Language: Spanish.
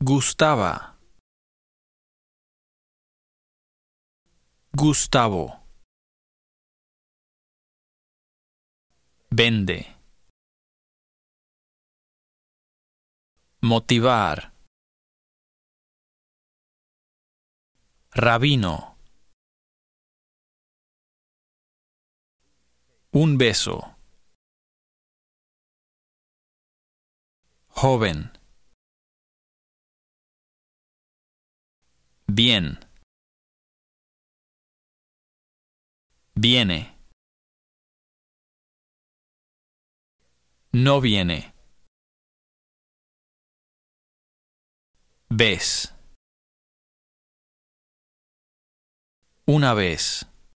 Gustaba. Gustavo. Vende. Motivar. Rabino. Un beso. Joven. Bien. Viene. No viene. Ves. Una vez.